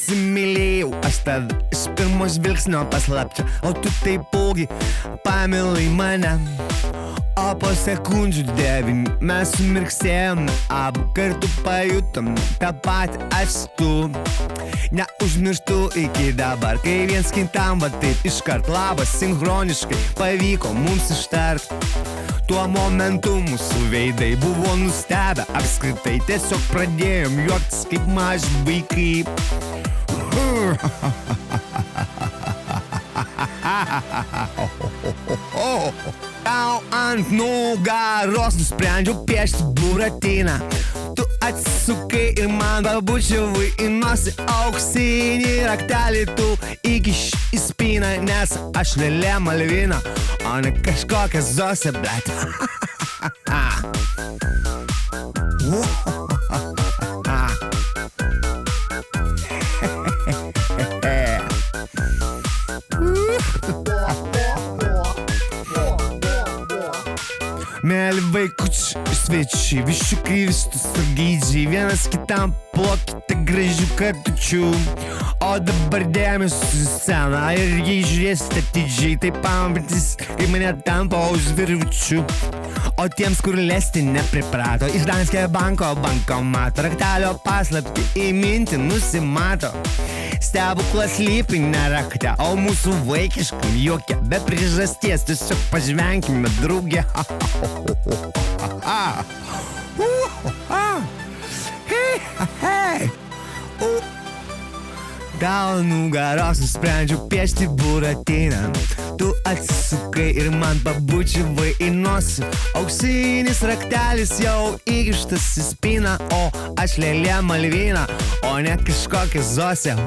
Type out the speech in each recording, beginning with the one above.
įsimylėjau aš tave iš pirmo žvilgsnio paslapčia, o tu taipogi pamilai mane. O po sekundžių 9 mes sumirksėjom, abu kartu pajutom tą patį aš tu. Neužmirštu iki dabar, kai viens kitam va taip iškart labas sinchroniškai pavyko mums ištart. Tuo momentu mūsų veidai buvo nustebę, apskritai tiesiog pradėjom juoktis kaip maži vaikai. Tau ant nugaros nusprendžiau piešti buratiną. Tu atsisukai ir man pabučiavai į nosį auksinį raktelį. Tu įkiši į spyną, nes aš lėlė Malvina, o ne kažkokia Zosė, blet. Mėly vaikučiai, svečiai, viščiukai, vištus sargydžiai, vienas kitam plokite gražių kartučių. O dabar dėmesio į sceną ir jei žiūrėsite atidžiai, tai pamatys, kaip mane tampo už virvučių. O tiems, kur lesti nepriprato, iš Danske banko bankomato raktelio paslaptį į mintį nusimato. Stebuklas slypi ne rakte, o mūsų vaikiškam juoke be priežasties, tiesiog pažvenkime drauge. Tau nugaros nusprendžiau piešti buratiną. Tu atsisukai ir man pabučiavai į nosį. Auksinis raktelis jau įkištas į spyną, o aš lėlė Malvina, o ne kažkokia Zosė.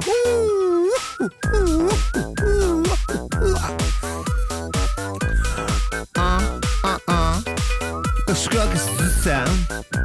Kažkokia Zosė.